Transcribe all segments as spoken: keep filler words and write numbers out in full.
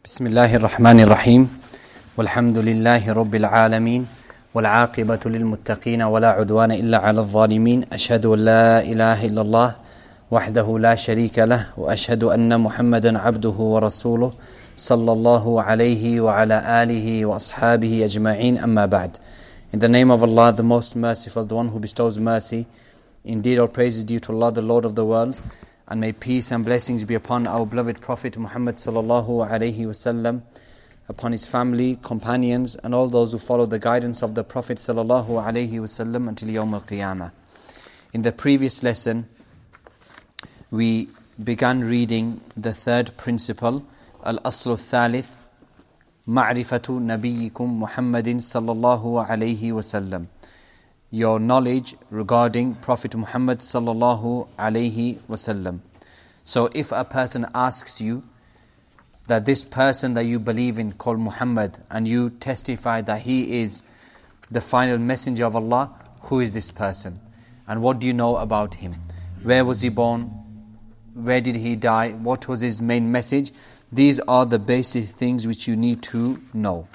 بسم الله الرحمن الرحيم والحمد لله رب العالمين والعاقبة للمتقين ولا عدوان إلا على الظالمين أشهد أن لا إله إلا الله وحده لا شريك له وأشهد أن محمدا عبده ورسوله صلى الله عليه وعلى آله وأصحابه أجمعين أما بعد. In the name of Allah, the most merciful, the one who bestows mercy. Indeed, all praise is due to Allah, the Lord of the worlds. And may peace and blessings be upon our beloved Prophet Muhammad sallallahu alaihi wasallam, upon his family, companions, and all those who follow the guidance of the Prophet sallallahu alaihi wasallam until Yawm al-Qiyamah. In the previous lesson, we began reading the third principle, Al-Aslu al-Thalith, Ma'rifatu Nabiyyikum Muhammadin sallallahu alaihi wasallam. Your knowledge regarding Prophet Muhammad sallallahu alaihi wasallam. So if a person asks you that this person that you believe in called Muhammad, and you testify that he is the final messenger of Allah, who is this person? And what do you know about him? Where was he born? Where did he die? What was his main message? These are the basic things which you need to know.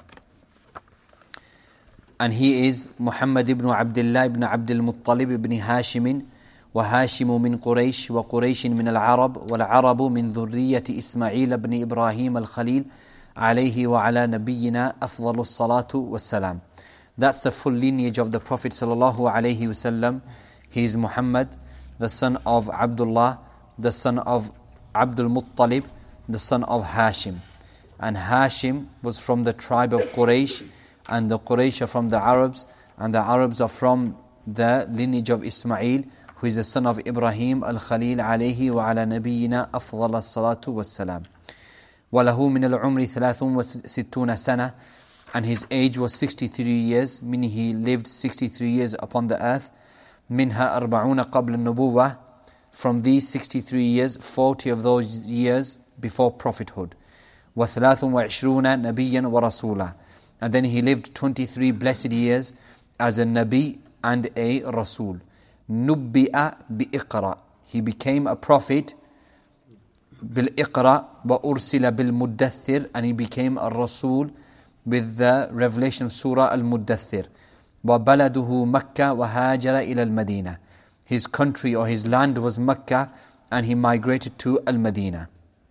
And he is Muhammad ibn Abdullah ibn Abdul Muttalib ibn Hashim, wa Hashimu min Quraysh, wa Qurayshin min al-Arab, wal Arabu min dhurriyyati Ismail ibn Ibrahim al-Khalil, alayhi wa ala nabiyyina afdalus salatu wassalam. That's the full lineage of the Prophet sallallahu alayhi wasallam. He is Muhammad, the son of Abdullah, the son of Abdul Muttalib, the son of Hashim. And Hashim was from the tribe of Quraysh, and the Quraysh are from the Arabs, and the Arabs are from the lineage of Ismail, who is the son of Ibrahim al-Khalil, alayhi wa ala nabiyyina afdal as-salatu was-salam. وَلَهُ مِنَ الْعُمْرِ ثَلَاثٌ وَسِتُّونَ سَنَةً. And his age was sixty-three years, meaning he lived sixty-three years upon the earth. مِنْهَا أَرْبَعُونَ قَبْلَ النُّبُوَّةِ. From these sixty-three years, forty of those years before prophethood. وَثَلَاثٌ وَعِشْرُونَ نَبِيًّا وَرَسُولًا. And then he lived twenty-three blessed years as a Nabi and a Rasul. Nubbi'a bi-iqra. He became a prophet bil-iqra wa ursila bil-muddathir. And he became a Rasul with the revelation of Surah Al-Muddathir. Wa baladuhu Makkah wa hajara ila al-Madinah. His country or his land was Makkah, and he migrated to Al-Madinah.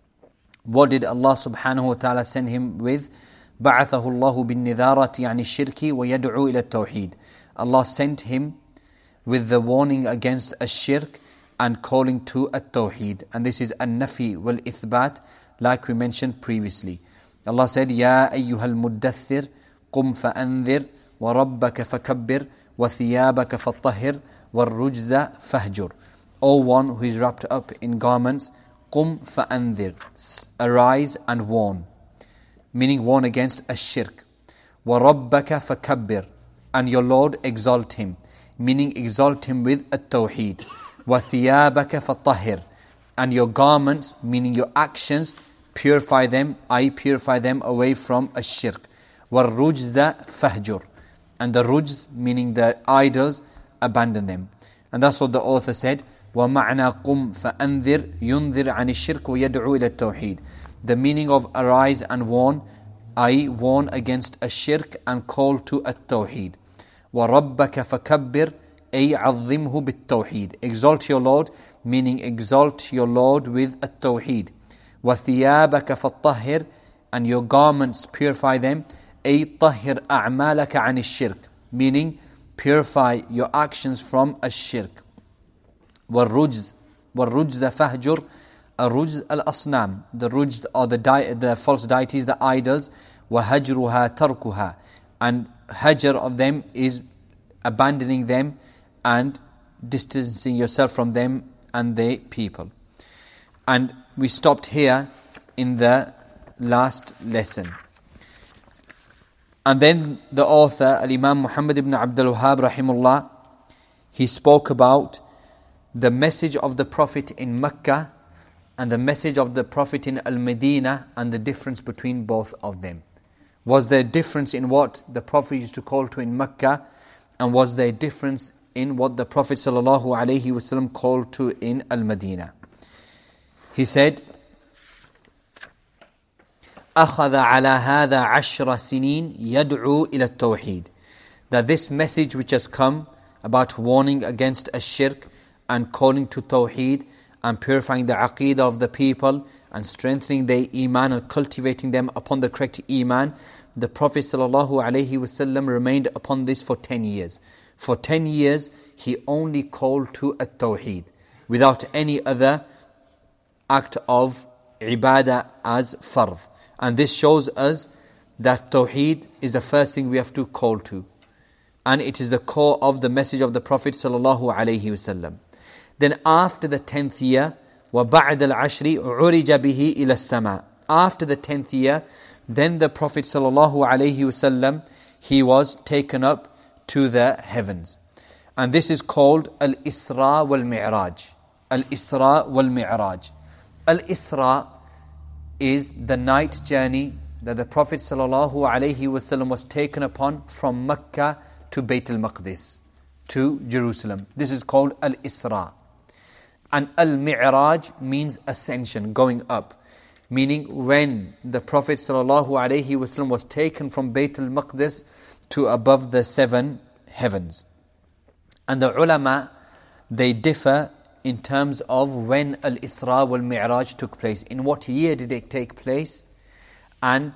What did Allah subhanahu wa ta'ala send him with? بعثه الله بالنذارة عن الشرك ويدعو إلى التوحيد. Allah sent him with the warning against الشرك and calling to التوحيد. And this is النفي والإثبات, like we mentioned previously. Allah said, يا أيها المدثر قم فأنذر وربك فكبر وثيابك فطهر والرجز فهجر. O one who is wrapped up in garments, قم فأنذر, arise and warn. Meaning warn against ash-shirk. وَرَبَّكَ فَكَبِّرْ. And your Lord exalt him. Meaning exalt him with at-tawheed. وَثِيَابَكَ فَطَهِّرْ. And your garments, meaning your actions, purify them, I purify them away from ash-shirk. وَالرُّجْزَ فَهْجُرْ. And the rujz, meaning the idols, abandon them. And that's what the author said. وَمَعْنَا قُمْ فَأَنذِرْ يُنذِرْ عَنِ الشِّرْكِ وَيَدْعُو إِلَى التَّوْحِيدِ. The meaning of arise and warn, I warn against a shirk and call to a tawheed. وَرَبَّكَ فَكَبِّرْ أي عَظِّمْهُ بِالتَّوْحِيد. Exalt your Lord, meaning exalt your Lord with a tawheed. وَثِيَابَكَ فَطَّهِّرْ. And your garments purify them. أي طَهِّرْ أَعْمَالَكَ عَنِ الشِّرْكِ. Meaning purify your actions from a shirk. وَالرُّجْزَ وَالرُّجْزَ فَهْجُرْ. Rujz al-asnam. The rujz are the, di- the false deities, the idols. وَهَجْرُهَا تَرْكُهَا. And hajr of them is abandoning them and distancing yourself from them and the people. And we stopped here in the last lesson. And then the author, Al-Imam Muhammad ibn Abdul Wahhab rahimullah, he spoke about the message of the Prophet in Mecca and the message of the Prophet in Al-Medina, and the difference between both of them. Was there a difference in what the Prophet used to call to in Mecca, and was there a difference in what the Prophet sallallahu alaihi wasallam called to in Al-Medina? He said, أخذ على هذا عشر سنين يدعو إلى التوحيد. That this message which has come about warning against ash-shirk and calling to tawheed and purifying the aqeedah of the people and strengthening their iman and cultivating them upon the correct iman, the Prophet ﷺ remained upon this for ten years. For ten years, he only called to at-tawheed without any other act of ibadah as fard. And this shows us that tawheed is the first thing we have to call to. And it is the core of the message of the Prophet ﷺ. Then after the tenth year, وَبَعْدَ الْعَشْرِ عُرِجَ بِهِ إِلَى السَّمَاءِ. After the tenth year, then the Prophet ﷺ, he was taken up to the heavens. And this is called Al-Isra wal-Mi'raj. Al-Isra wal-Mi'raj. Al-Isra is the night journey that the Prophet ﷺ was taken upon from Mecca to Bayt al-Maqdis, to Jerusalem. This is called Al-Isra. And Al-Mi'raj means ascension, going up. Meaning when the Prophet ﷺ was taken from Bayt al-Maqdis to above the seven heavens. And the ulama, they differ in terms of when Al-Isra wal-Mi'raj took place. In what year did it take place? And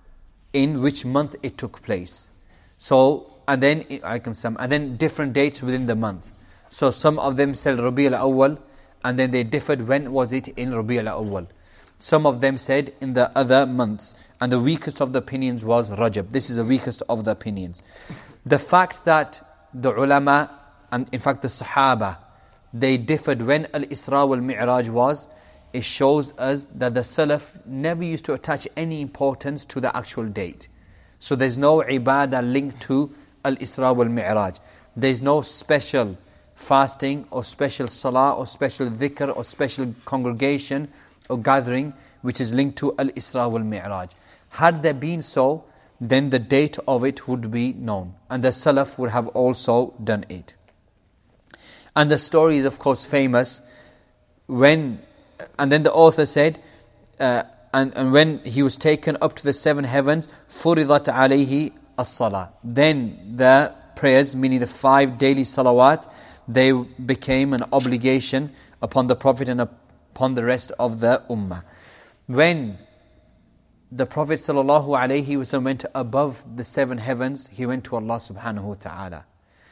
in which month it took place. So, and then, and then different dates within the month. So some of them said Rabi' al-Awwal, and then they differed when was it in Rabi' al-Awwal. Some of them said in the other months. And the weakest of the opinions was Rajab. This is the weakest of the opinions. The fact that the ulama, and in fact the Sahaba, they differed when Al-Isra wal-Mi'raj was, it shows us that the Salaf never used to attach any importance to the actual date. So there's no ibadah linked to Al-Isra wal-Mi'raj. There's no special fasting or special salah or special dhikr or special congregation or gathering which is linked to Al-Isra wal-Mi'raj. Had there been so, then the date of it would be known. And the Salaf would have also done it. And the story is of course famous when, and then the author said, uh, and, and when he was taken up to the seven heavens, فُرِضَتْ عَلَيْهِ الصَّلَاةِ. Then the prayers, meaning the five daily salawat, they became an obligation upon the Prophet and upon the rest of the ummah. When the Prophet ﷺ went above the seven heavens, he went to Allah subhanahu wa ta'ala.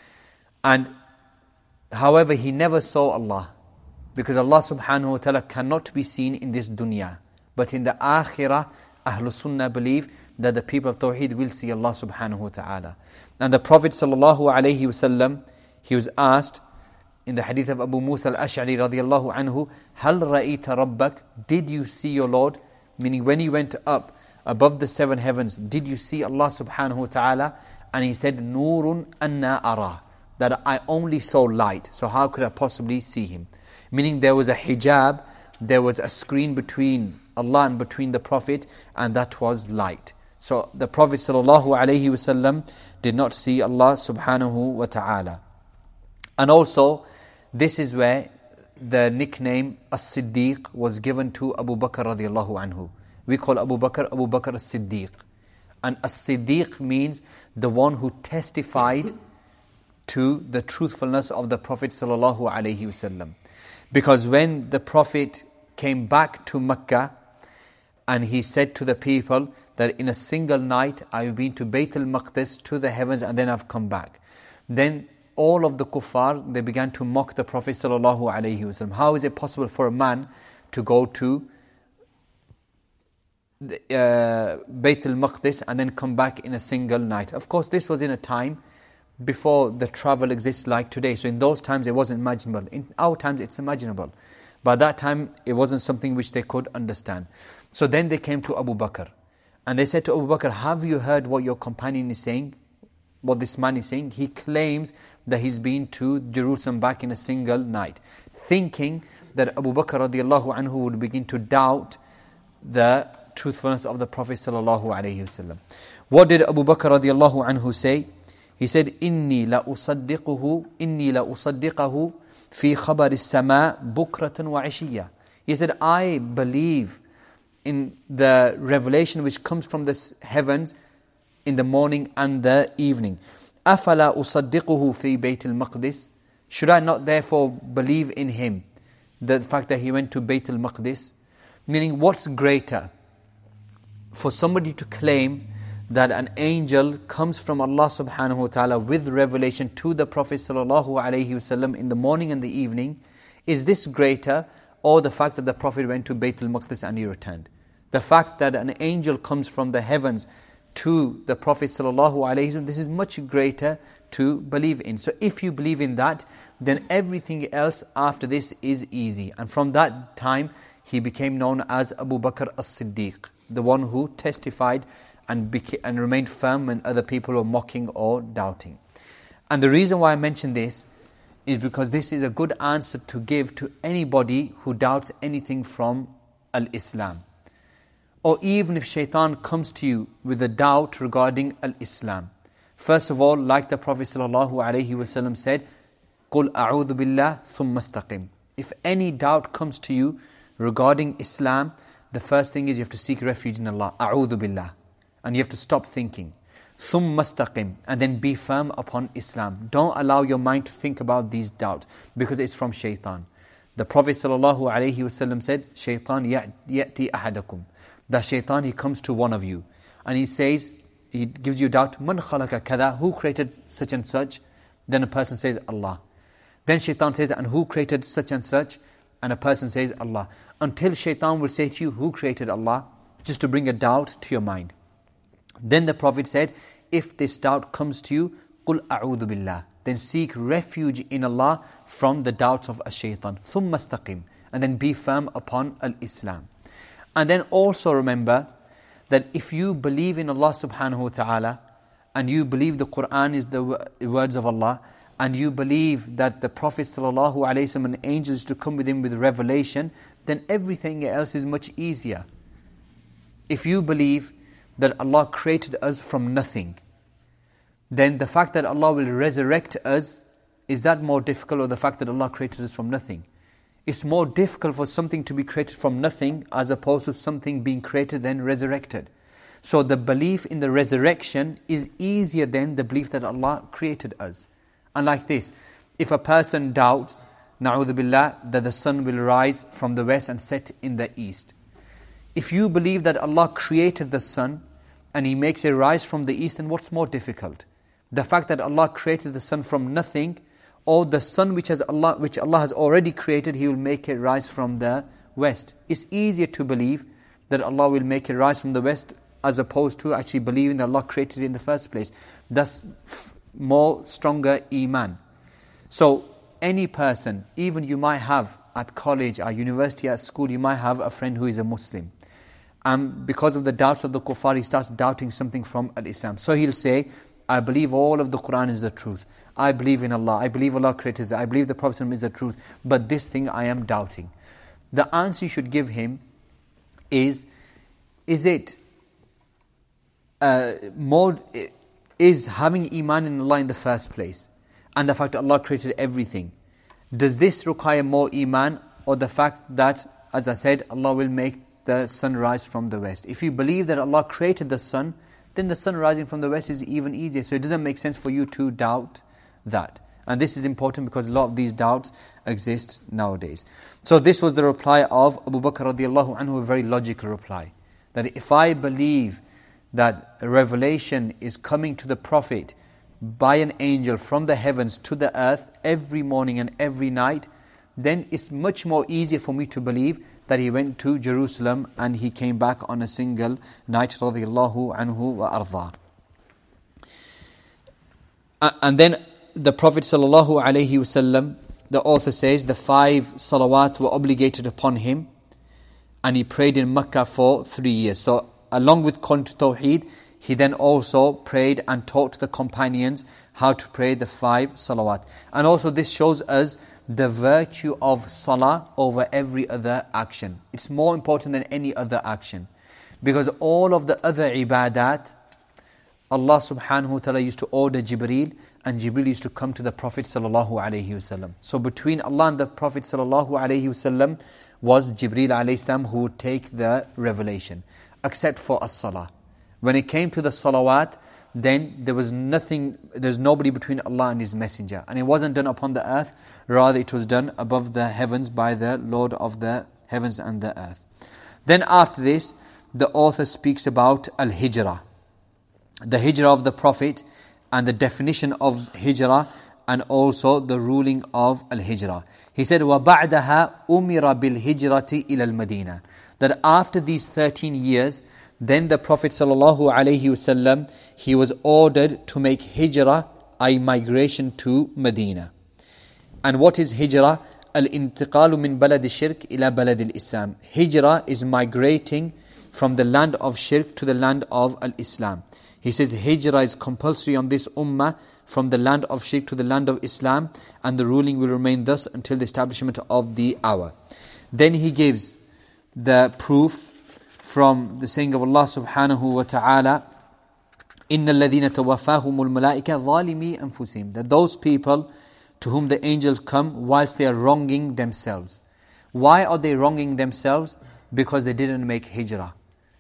And however, he never saw Allah, because Allah subhanahu wa ta'ala cannot be seen in this dunya. But in the akhirah, Ahlul Sunnah believe that the people of Tawheed will see Allah subhanahu wa ta'ala. And the Prophet sallallahu alayhi wasallam, he was asked in the hadith of Abu Musa al-Ash'ari radiyallahu anhu, Hal ra'ita rabbak? Did you see your Lord? Meaning when he went up above the seven heavens, did you see Allah subhanahu wa ta'ala? And he said, Nurun anna ara. That I only saw light. So how could I possibly see him? Meaning there was a hijab, there was a screen between Allah and between the Prophet, and that was light. So the Prophet sallallahu alaihi wasallam did not see Allah subhanahu wa ta'ala. And also, this is where the nickname As-Siddiq was given to Abu Bakr radiallahu anhu. We call Abu Bakr Abu Bakr As-Siddiq. And As-Siddiq means the one who testified to the truthfulness of the Prophet sallallahu alaihi wasallam. Because when the Prophet came back to Mecca and he said to the people that in a single night I've been to Bayt al-Maqdis, to the heavens, and then I've come back. Then all of the kuffar, they began to mock the Prophet sallallahu alaihi wasallam. How is it possible for a man to go to uh, Bayt al-Maqdis and then come back in a single night? Of course, this was in a time before the travel exists like today. So in those times it wasn't imaginable. In our times it's imaginable. By that time it wasn't something which they could understand. So then they came to Abu Bakr. And they said to Abu Bakr, have you heard what your companion is saying? What this man is saying? He claims that he's been to Jerusalem back in a single night. Thinking that Abu Bakr radiallahu anhu would begin to doubt the truthfulness of the Prophet sallallahu alaihi wasallam. What did Abu Bakr radiallahu anhu say? He said, إِنِّي لَأُصَدِّقُهُ إِنِّي لَأُصَدِّقَهُ فِي خَبَرِ السَّمَاءِ بُكْرَةً وَعِشِيًّا. He said, I believe in the revelation which comes from the heavens in the morning and the evening. أَفَلَا أُصَدِّقُهُ فِي بَيْتِ الْمَقْدِسِ Should I not therefore believe in him, the fact that he went to Bayt al-Maqdis? Meaning, what's greater? For somebody to claim that an angel comes from Allah subhanahu wa ta'ala with revelation to the Prophet sallallahu alayhi wasallam in the morning and the evening, is this greater, or the fact that the Prophet went to Bayt al-Maqdis and he returned? The fact that an angel comes from the heavens to the Prophet sallallahu alayhi wasallam, this is much greater to believe in. So if you believe in that, then everything else after this is easy. And from that time, he became known as Abu Bakr as-Siddiq, the one who testified and beca- and remained firm when other people were mocking or doubting. And the reason why I mention this is because this is a good answer to give to anybody who doubts anything from al-Islam. Or even if shaitan comes to you with a doubt regarding al-Islam. First of all, like the Prophet ﷺ said, قُلْ أَعُوذُ بِاللَّهِ ثُمَّ اسْتَقِمْ. If any doubt comes to you regarding Islam, the first thing is you have to seek refuge in Allah. أَعُوذُ بِاللَّهِ. And you have to stop thinking. ثُمَّ اسْتَقِمْ. And then be firm upon Islam. Don't allow your mind to think about these doubts, because it's from shaitan. The Prophet ﷺ said, shaitan يَأْتِي أَحَدَكُمْ. The shaitan, he comes to one of you and he says, he gives you doubt, Man khalaka kada, who created such and such? Then a person says, Allah. Then shaitan says, and who created such and such? And a person says, Allah. Until shaitan will say to you, who created Allah? Just to bring a doubt to your mind. Then the Prophet said, if this doubt comes to you, قُلْ أَعُوذُ بِاللَّهِ. Then seek refuge in Allah from the doubts of a shaitan. ثُمَّ اسْتَقِمْ. And then be firm upon al-Islam. And then also remember that if you believe in Allah subhanahu wa ta'ala, and you believe the Qur'an is the words of Allah, and you believe that the Prophet sallallahu alayhi wa sallam and angels to come with him with revelation, then everything else is much easier. If you believe that Allah created us from nothing, then the fact that Allah will resurrect us, is that more difficult, or the fact that Allah created us from nothing? It's more difficult for something to be created from nothing as opposed to something being created then resurrected. So the belief in the resurrection is easier than the belief that Allah created us. And like this, if a person doubts, na'udhu billah, that the sun will rise from the west and set in the east. If you believe that Allah created the sun and He makes it rise from the east, then what's more difficult? The fact that Allah created the sun from nothing, or the sun which has Allah, which Allah has already created, He will make it rise from the west. It's easier to believe that Allah will make it rise from the west as opposed to actually believing that Allah created it in the first place. That's f- more stronger iman. So any person, even you might have at college, at university, at school, you might have a friend who is a Muslim. And because of the doubts of the kuffar, he starts doubting something from al-Islam. So he'll say, I believe all of the Qur'an is the truth. I believe in Allah. I believe Allah created it. I believe the Prophet is the truth. But this thing I am doubting. The answer you should give him is, is it uh, more, is having iman in Allah in the first place, and the fact that Allah created everything, does this require more iman, or the fact that, as I said, Allah will make the sun rise from the west? If you believe that Allah created the sun, then the sun rising from the west is even easier. So it doesn't make sense for you to doubt that. And this is important because a lot of these doubts exist nowadays. So this was the reply of Abu Bakr radiallahu anhu, a very logical reply. That if I believe that a revelation is coming to the Prophet by an angel from the heavens to the earth every morning and every night, then it's much more easier for me to believe that he went to Jerusalem and he came back on a single night, radiyallahu anhu wa arda. And then the Prophet sallallahu alaihi wasallam, the author says, the five salawat were obligated upon him, and he prayed in Mecca for three years. So along with Qul to Tawheed, he then also prayed and taught the companions how to pray the five salawat. And also this shows us the virtue of salah over every other action. It's more important than any other action. Because all of the other ibadat Allah subhanahu wa ta'ala used to order Jibreel, and Jibreel used to come to the Prophet sallallahu alayhi wasallam. So between Allah and the Prophet sallallahu alayhi wasallam was Jibreel alayhi salam, who would take the revelation, except for as-salah. When it came to the salawat, then there was nothing, there's nobody between Allah and His Messenger. And it wasn't done upon the earth, rather it was done above the heavens by the Lord of the heavens and the earth. Then after this, the author speaks about al-hijrah, the hijrah of the Prophet, and the definition of hijrah, and also the ruling of al-hijrah. He said, وَبَعْدَهَا أُمِرَ بِالْهِجْرَةِ إِلَى الْمَدِينَةِ. That after these thirteen years, then the Prophet sallallahu alaihi wasallam, he was ordered to make hijrah, a migration to Medina. And what is hijrah? Al-intiqalu min balad al-shirk ila balad al-Islam. Hijrah is migrating from the land of shirk to the land of al-Islam. He says hijrah is compulsory on this ummah from the land of shirk to the land of Islam, and the ruling will remain thus until the establishment of the hour. Then he gives the proof from the saying of Allah subhanahu wa ta'ala, إِنَّ الَّذِينَ تَوَفَّاهُمُ الْمَلَائِكَ ظَالِمِي أَنفُسِهِمْ. That those people to whom the angels come whilst they are wronging themselves. Why are they wronging themselves? Because they didn't make hijrah.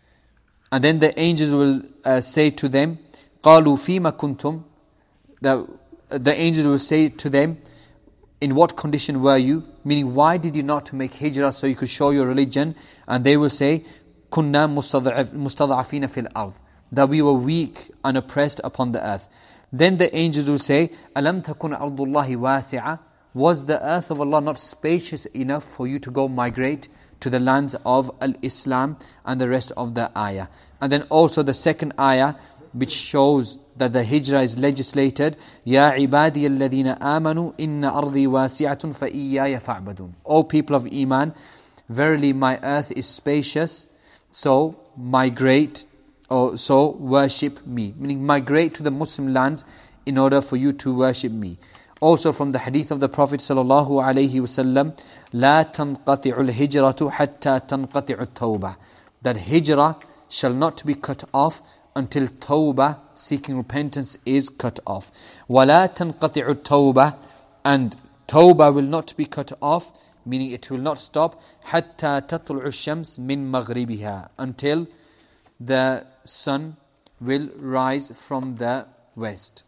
And then the angels will uh, say to them, قَالُوا فِيمَ كُنْتُمْ. The, the angels will say to them, in what condition were you? Meaning, why did you not make hijrah so you could show your religion? And they will say, كُنَّا مُسْتَضْعَفِينَ فِي الْأَرْضِ. That we were weak and oppressed upon the earth. Then the angels will say, أَلَمْ تَكُنْ أَرْضُ اللَّهِ وَاسِعَةً. Was the earth of Allah not spacious enough for you to go migrate to the lands of al-Islam, and the rest of the ayah? And then also the second ayah, which shows that the hijrah is legislated, يَا عِبَادِيَ الَّذِينَ آمَنُوا إِنَّ أَرْضِي وَاسِعَةٌ فَإِيَّايَ فَاعْبُدُونَ. O people of Iman, verily my earth is spacious, so migrate, or so worship me. Meaning migrate to the Muslim lands in order for you to worship me. Also from the hadith of the Prophet sallallahu alaihi wasallam, لا تنقطع الهجرة حتى تنقطع التوبة. That hijrah shall not be cut off until tawbah, seeking repentance, is cut off. ولا تنقطع التوبة. And tawbah will not be cut off, meaning it will not stop, حتى تطلع الشمس من مغربها. Until the sun will rise from the west.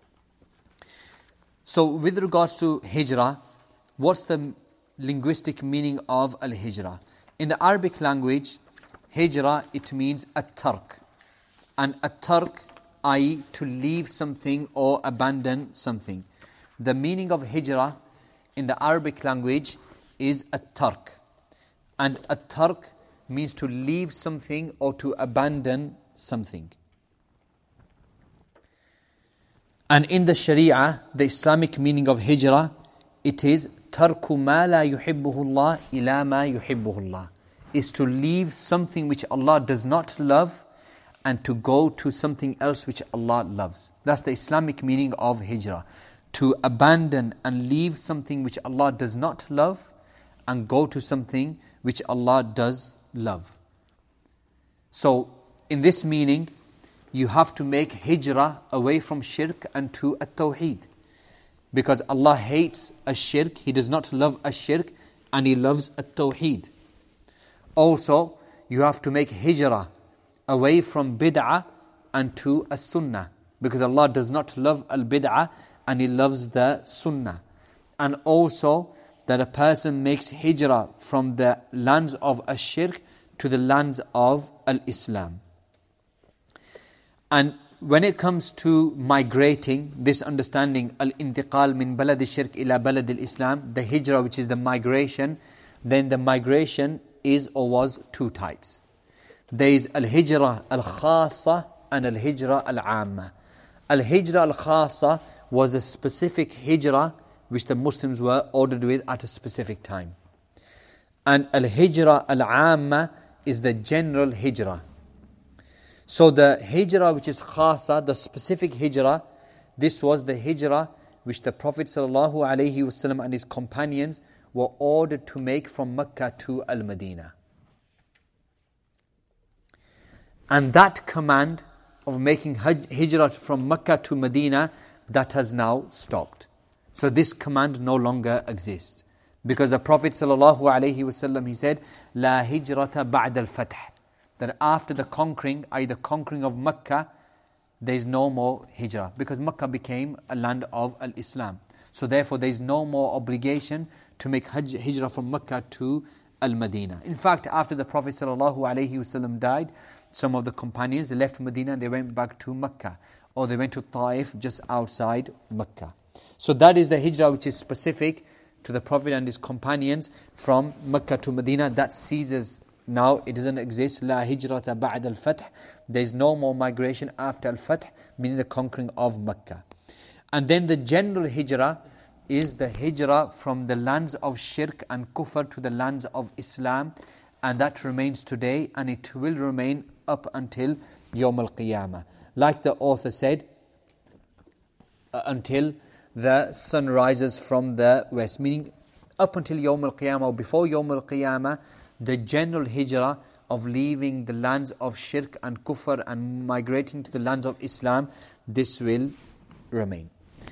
So with regards to hijrah, what's the linguistic meaning of al-hijrah? In the Arabic language, hijrah, it means at-tark. And at-tark, that is to leave something or abandon something. The meaning of hijrah in the Arabic language is at-tark. And at-tark means to leave something or to abandon something. And in the Sharia, the Islamic meaning of hijrah, it is تَرْكُ مَا لَا يُحِبُّهُ اللَّهِ إِلَى مَا يُحِبُّهُ اللَّهِ. Is to leave something which Allah does not love and to go to something else which Allah loves. That's the Islamic meaning of hijrah. To abandon and leave something which Allah does not love and go to something which Allah does love. So, in this meaning, you have to make hijrah away from shirk and to at-tawheed. Because Allah hates ash-shirk, He does not love ash-shirk, and He loves at-tawheed. Also, you have to make hijrah away from bid'ah and to as-sunnah. Because Allah does not love al-bid'ah and He loves the sunnah. And also, that a person makes hijrah from the lands of ash-shirk to the lands of al-Islam. And when it comes to migrating, this understanding, al-intiqal min balad al-shirk ila balad al-Islam, the hijrah, which is the migration, then the migration is or was two types. There is al-hijrah al-khasa and al-hijrah al-amma. Al-hijrah al-khasa was a specific hijrah which the Muslims were ordered with at a specific time. And al-hijrah al-amma is the general hijrah. So the hijrah which is khasa, the specific hijrah, this was the hijrah which the Prophet ﷺ and his companions were ordered to make from Mecca to Al-Madinah. And that command of making haj- hijrah from Mecca to Medina, that has now stopped. So this command no longer exists. Because the Prophet ﷺ, he said, La hijrata ba'da al-fath. That after the conquering, either conquering of Mecca, there is no more hijrah. Because Mecca became a land of al-Islam. So therefore there is no more obligation to make haj- hijrah from Mecca to al-Madinah. In fact, after the Prophet ﷺ died, some of the companions, they left Medina and they went back to Mecca. Or they went to Taif, just outside Mecca. So that is the hijrah which is specific to the Prophet and his companions from Mecca to Medina. That ceases now, it doesn't exist. La hijrata ba'da al-fath. There is no more migration after al-fath, meaning the conquering of Mecca. And then the general hijrah is the hijrah from the lands of shirk and kufr to the lands of Islam. And that remains today, and it will remain up until Yawm al-Qiyamah. Like the author said, uh, until the sun rises from the west. Meaning, up until Yawm al-Qiyamah, or before Yawm al-Qiyamah, the general hijrah of leaving the lands of shirk and kufr and migrating to the lands of Islam, this will remain.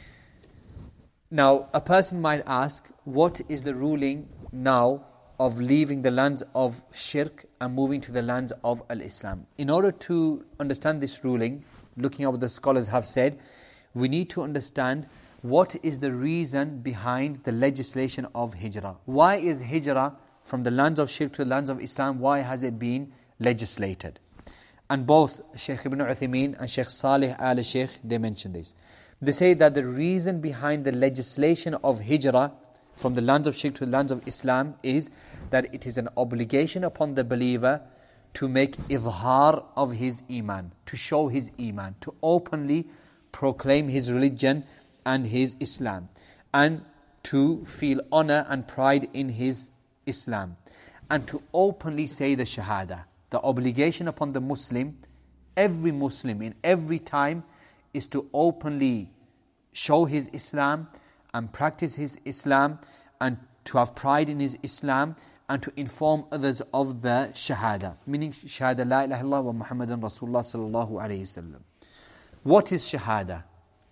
Now, a person might ask, what is the ruling now of leaving the lands of shirk and moving to the lands of al-Islam? In order to understand this ruling, looking at what the scholars have said, we need to understand what is the reason behind the legislation of hijrah. Why is hijrah from the lands of shirk to the lands of Islam, why has it been legislated? And both Shaykh Ibn Uthaymeen and Shaykh Salih al-Shaykh, they mention this. They say that the reason behind the legislation of hijrah from the lands of shirk to the lands of Islam is that it is an obligation upon the believer to make izhar of his iman, to show his iman, to openly proclaim his religion and his Islam, and to feel honor and pride in his Islam, and to openly say the shahada. The obligation upon the Muslim, every Muslim in every time, is to openly show his Islam and practice his Islam and to have pride in his Islam and to inform others of the shahada, meaning shahada la ilaha illallah wa Muhammadan Rasulullah sallallahu alayhi wasallam. What is shahada?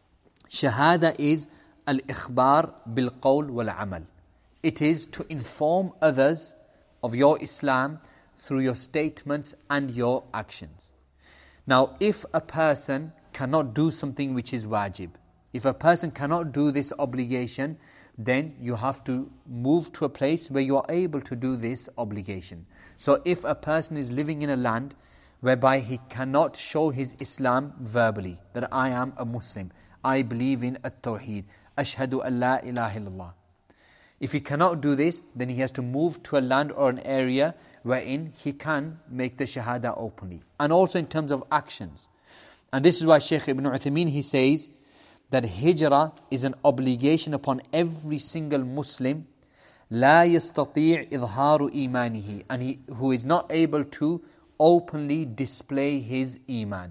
Shahada is al-ikhbar bil-qawl wal-amal. It is to inform others of your Islam through your statements and your actions. Now, if a person cannot do something which is wajib, if a person cannot do this obligation, then you have to move to a place where you are able to do this obligation. So if a person is living in a land whereby he cannot show his Islam verbally, that I am a Muslim, I believe in at-tawheed, ashhadu an la ilaha illallah. If he cannot do this, then he has to move to a land or an area wherein he can make the shahada openly. And also in terms of actions. And this is why Shaykh Ibn Uthaymeen, he says that hijrah is an obligation upon every single Muslim, لا يستطيع إظهار إيمانه, and he who is not able to openly display his iman.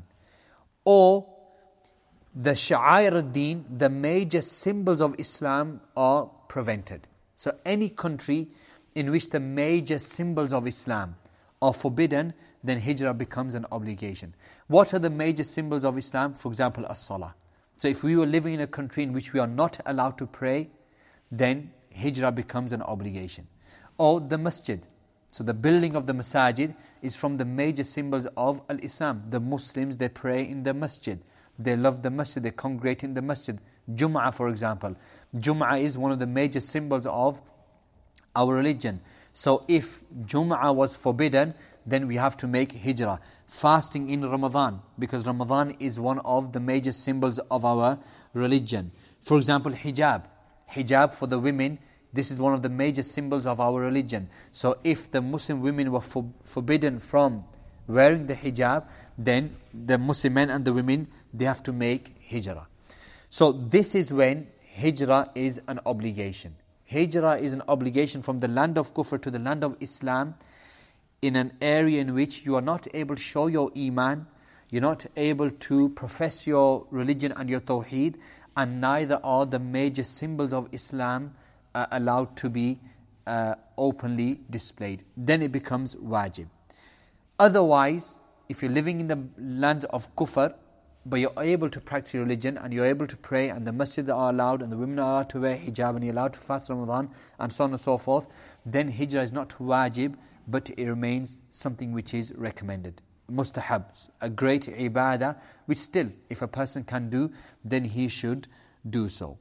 Or the sha'air ad-din, the major symbols of Islam, are prevented. So any country in which the major symbols of Islam are forbidden, then hijrah becomes an obligation. What are the major symbols of Islam? For example, as-salah. So if we were living in a country in which we are not allowed to pray, then hijrah becomes an obligation. Or the masjid. So the building of the masajid is from the major symbols of al-Islam. The Muslims, they pray in the masjid. They love the masjid, they congregate in the masjid. Jum'ah, for example. Jum'ah is one of the major symbols of our religion. So if Jum'ah was forbidden, then we have to make hijrah. Fasting in Ramadan, because Ramadan is one of the major symbols of our religion. For example, hijab. Hijab for the women, this is one of the major symbols of our religion. So if the Muslim women were for, forbidden from wearing the hijab, then the Muslim men and the women, they have to make hijrah. So this is when hijrah is an obligation. Hijrah is an obligation from the land of kufr to the land of Islam, in an area in which you are not able to show your iman, you're not able to profess your religion and your tawheed, and neither are the major symbols of Islam uh, allowed to be uh, openly displayed. Then it becomes wajib. Otherwise, if you're living in the lands of kufr, but you're able to practice your religion and you're able to pray and the masjids are allowed and the women are allowed to wear hijab and you're allowed to fast Ramadan and so on and so forth, then hijrah is not wajib, but it remains something which is recommended. Mustahab, a great ibadah, which still, if a person can do, then he should do so.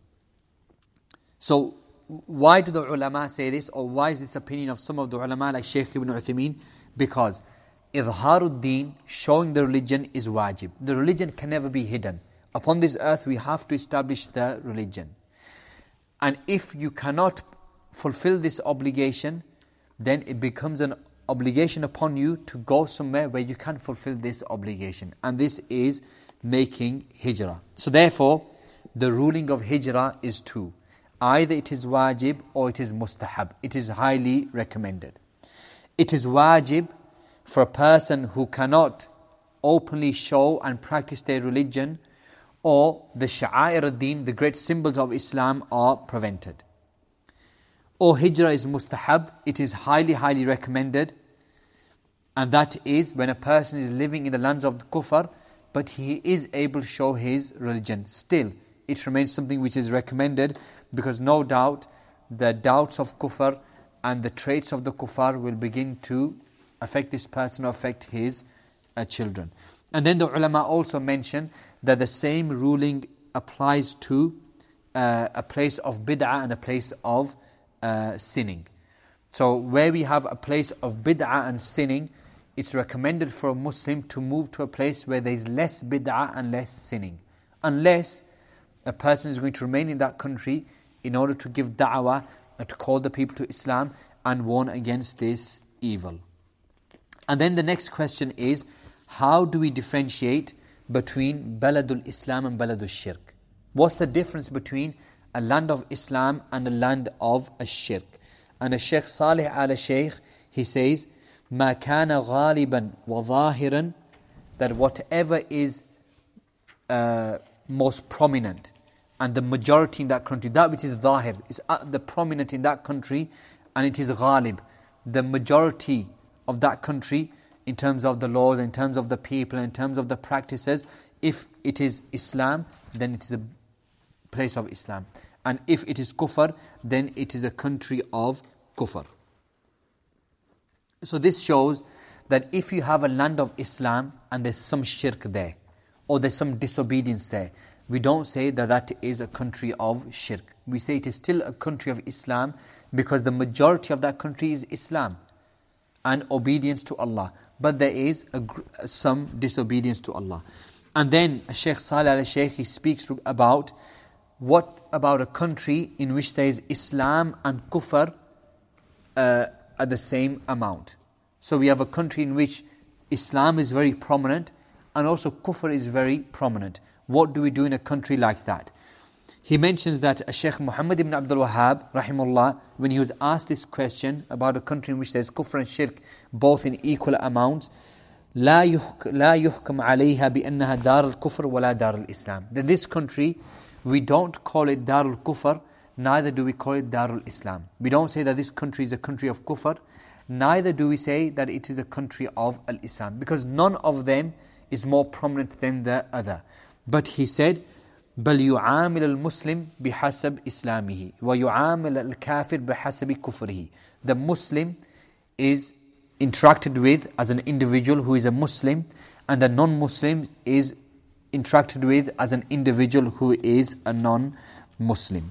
So, why do the ulama say this, or why is this opinion of some of the ulama like Shaykh Ibn Uthaymeen? Because Izharuddin, showing the religion, is wajib. The religion can never be hidden. Upon this earth, we have to establish the religion. And if you cannot fulfill this obligation, then it becomes an obligation upon you to go somewhere where you can fulfill this obligation. And this is making hijrah. So therefore, the ruling of hijrah is two. Either it is wajib or it is mustahab. It is highly recommended. It is wajib for a person who cannot openly show and practice their religion, or the sha'air ad-din, the great symbols of Islam, are prevented. Or hijrah is mustahab, it is highly, highly recommended, and that is when a person is living in the lands of the kufr, but he is able to show his religion. Still, it remains something which is recommended, because no doubt the doubts of kufr and the traits of the kuffar will begin to affect this person or affect his uh, children. And then the ulama also mention that the same ruling applies to uh, a place of bid'ah and a place of uh, sinning. So where we have a place of bid'ah and sinning, it's recommended for a Muslim to move to a place where there is less bid'ah and less sinning. Unless a person is going to remain in that country in order to give da'wah and to call the people to Islam and warn against this evil. And then the next question is, how do we differentiate between Baladul Islam and Baladul Shirk? What's the difference between a land of Islam and a land of Shirk? And a Shaykh Salih al-Shaykh, he says, مَا كَانَ غَالِبًا وَظَاهِرًا, that whatever is uh, most prominent and the majority in that country, that which is zahir, is uh, the prominent in that country, and it is ghalib, the majority of that country in terms of the laws, in terms of the people, in terms of the practices. If it is Islam, then it is a place of Islam. And if it is kufr, then it is a country of kufr. So this shows that if you have a land of Islam and there's some shirk there, or there's some disobedience there, we don't say that that is a country of shirk. We say it is still a country of Islam, because the majority of that country is Islam and obedience to Allah. But there is a, some disobedience to Allah. And then Shaykh Salih al-Shaykh, he speaks about what about a country in which there is Islam and kufr uh, at the same amount. So we have a country in which Islam is very prominent and also kufr is very prominent. What do we do in a country like that? He mentions that Shaykh Muhammad ibn Abdul Wahhab, rahimahullah, when he was asked this question about a country in which there is kufr and shirk both in equal amounts, لا يحكم عليها بأنها دار الكفر ولا دار الإسلام. That this country, we don't call it Darul Kufr, neither do we call it Darul Islam. We don't say that this country is a country of kufr, neither do we say that it is a country of al-Islam, because none of them is more prominent than the other. But he said, بل يعامل المسلم بحسب إسلامه ويعامل الكافر بحسب كفره. The Muslim is interacted with as an individual who is a Muslim, and the non-Muslim is interacted with as an individual who is a non-Muslim.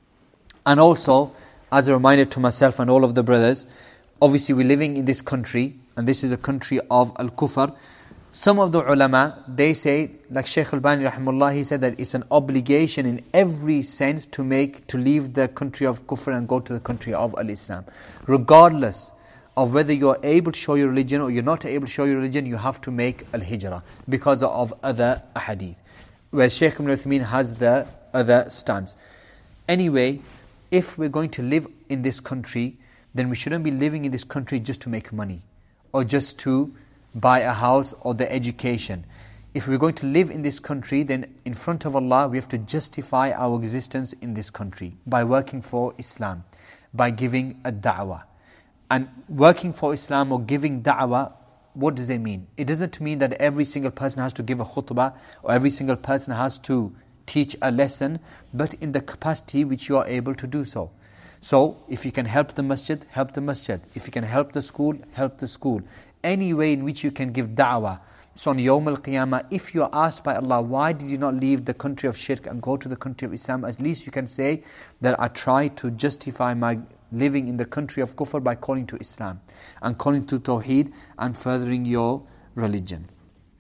And also, as a reminder to myself and all of the brothers, obviously we're living in this country, and this is a country of al-kufr. Some of the ulama, they say, like Shaykh Al-Bani rahimahullah, he said that it's an obligation in every sense to make, to leave the country of kufr and go to the country of al-Islam. Regardless of whether you're able to show your religion or you're not able to show your religion, you have to make al-hijrah because of other ahadith, where Shaykh Ibn Uthaymeen has the other stance. Anyway, if we're going to live in this country, then we shouldn't be living in this country just to make money or just to buy a house or the education. If we're going to live in this country, then in front of Allah we have to justify our existence in this country by working for Islam, by giving a da'wah. And working for Islam or giving da'wah what does it mean? It doesn't mean that every single person has to give a khutbah or every single person has to teach a lesson, but in the capacity which you are able to do so. So, if you can help the masjid, help the masjid. If you can help the school, help the school. Any way in which you can give da'wah. So on Yawm al-Qiyamah, if you are asked by Allah, why did you not leave the country of shirk and go to the country of Islam, at least you can say that I tried to justify my living in the country of kufr by calling to Islam and calling to Tawheed and furthering your religion.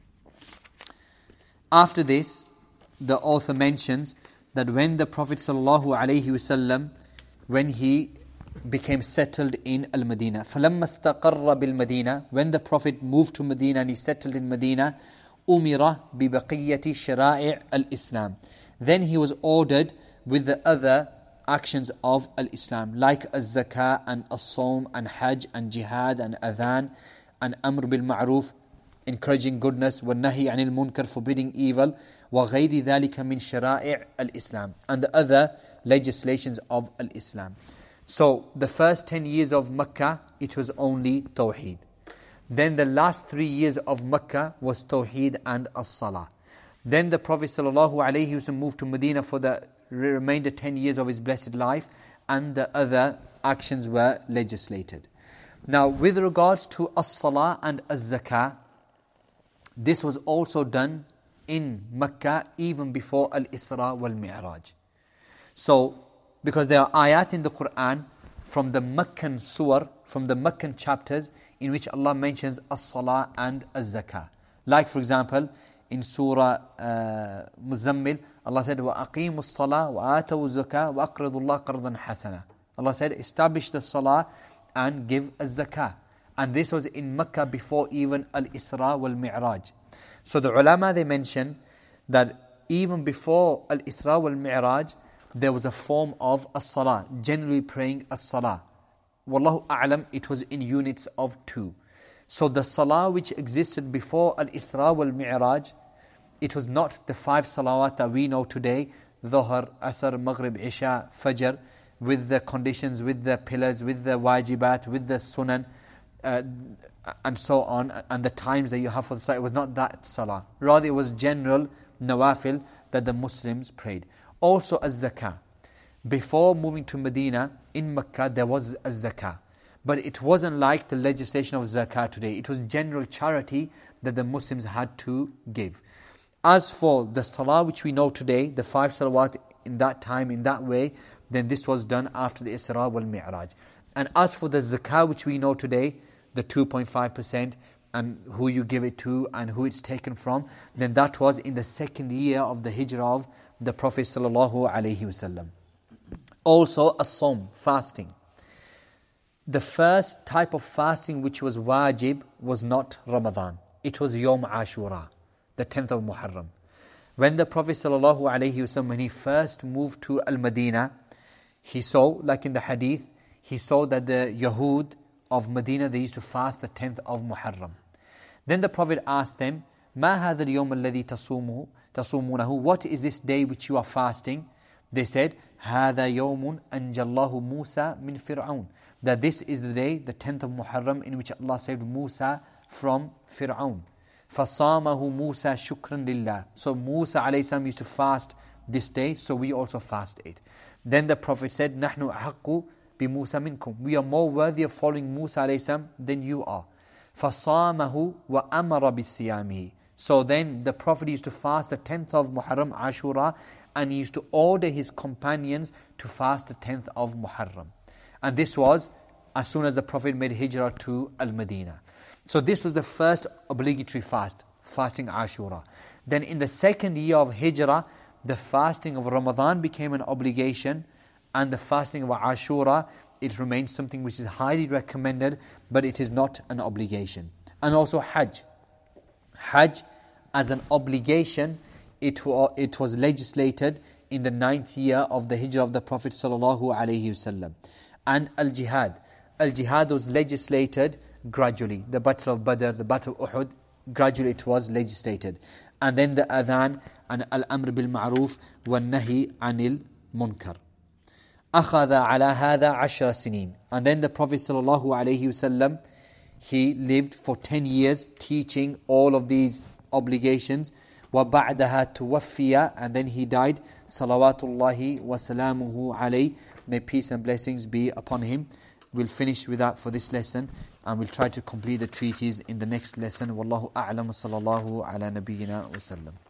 After this, the author mentions that when the Prophet ﷺ, when he became settled in Al-Madinah, فَلَمَّا اسْتَقَرَّ بِالْمَدِينَةِ, when the Prophet moved to Medina and he settled in Medina, أُمِرَ بِبَقِيَّةِ شَرَائِعِ الْإِسْلَامِ, then he was ordered with the other actions of Al-Islam, like Az-Zakah and As-Sawm and Hajj and Jihad and Adhan and Amr bil-Ma'ruf, encouraging goodness, وَالنَّهِي عَنِ الْمُنْكَرِ, forbidding evil, وَغَيْرِ ذَلِكَ مِنْ شَرَائِعِ الْإِسْلَامِ, and the other legislations of Al-Islam. So, the first ten years of Makkah, it was only Tawheed. Then the last three years of Makkah was Tawheed and As-Salah. Then the Prophet ﷺ moved to Medina for the remainder ten years of his blessed life, and the other actions were legislated. Now, with regards to As-Salah and Az-Zakah, this was also done in Makkah even before Al-Isra wal-Mi'raj. So, because there are ayat in the Quran from the Meccan surah, from the Meccan chapters, in which Allah mentions As-Salah and Az-Zakah. Like, for example, in Surah uh, Muzammil, Allah said, وَأَقِيمُوا الصَّلَاةِ وَآتَوُوا الزَّكَاةِ وَأَقْرِضُوا اللَّهَ قَرْضًا حَسَنًا. Allah said, establish the Salah and give Az-Zakah. And this was in Makkah before even Al-Isra wal-Mi'raj. So the ulama, they mention that even before Al-Isra wal-Mi'raj, there was a form of As-Salah, generally praying As-Salah. Wallahu a'lam, it was in units of two. So the Salah which existed before Al-Isra wal-Mi'raj, it was not the five salawat that we know today, Dhuhr, Asr, Maghrib, Isha, Fajr, with the conditions, with the pillars, with the wajibat, with the sunan, uh, and so on, and the times that you have for the Salah. It was not that Salah. Rather, it was general nawafil that the Muslims prayed. Also Az-Zakah. Before moving to Medina, in Makkah, there was Az-Zakah. But it wasn't like the legislation of Zakah today. It was general charity that the Muslims had to give. As for the Salah which we know today, the five salawat in that time, in that way, then this was done after the Isra wal Mi'raj. And as for the Zakah which we know today, the two point five percent, and who you give it to and who it's taken from, then that was in the second year of the Hijrah of the Prophet sallallahu alaihi wasallam. Also, as-Sawm, fasting. The first type of fasting which was wajib was not Ramadan. It was Yawm Ashura, the tenth of Muharram. When the Prophet sallallahu alaihi wasallam, when he first moved to Al-Madinah, he saw, like in the hadith, he saw that the Yahud of Medina, they used to fast the tenth of Muharram. Then the Prophet asked them, مَا هَذَا الْيَوْمَ الَّذِي تَصُومُهُ تَصُومُونَهُ, what is this day which you are fasting? They said, هَذَا يَوْمٌ أَنْجَى اللَّهُ مُوسَى مِنْ فِرْعَوْنَ, that this is the day, the tenth of Muharram, in which Allah saved Musa from Fir'aun. فَصَامَهُ مُوسَى شُكْرًا لِلَّهِ, so Musa alayhi salam used to fast this day, so we also fast it. Then the Prophet said, نَحْنُ أَحَقُّ بِمُوسَى مِنْكُمْ, we are more worthy of following Musa alayhi salam than you are. فَصَامَهُ وَأَمَرَ بِالصِّيَامِهِ, so then the Prophet used to fast the tenth of Muharram, Ashura, and he used to order his companions to fast the tenth of Muharram. And this was as soon as the Prophet made hijrah to Al-Madinah. So this was the first obligatory fast, fasting Ashura. Then in the second year of hijrah, the fasting of Ramadan became an obligation, and the fasting of Ashura, it remains something which is highly recommended, but it is not an obligation. And also Hajj. Hajj as an obligation, it, wa- it was legislated in the ninth year of the hijrah of the Prophet sallallahu alaihi wasallam. And Al-Jihad. Al-Jihad was legislated gradually. The Battle of Badr, the Battle of Uhud, gradually it was legislated. And then the Adhan and Al-Amr bil-Ma'ruf wal-Nahi anil Munkar. أخذ على هذا عشر سنين. And then the Prophet sallallahu alaihi wasallam, he lived for ten years teaching all of these obligations. وَبَعْدَهَا تُوَفِّيَ, and then he died. Salawatullahi wa salamuhu alayhi. May peace and blessings be upon him. We'll finish with that for this lesson, and we'll try to complete the treatise in the next lesson. Wallahu a'lam, sallallahu ala nabiyyina wa sallam.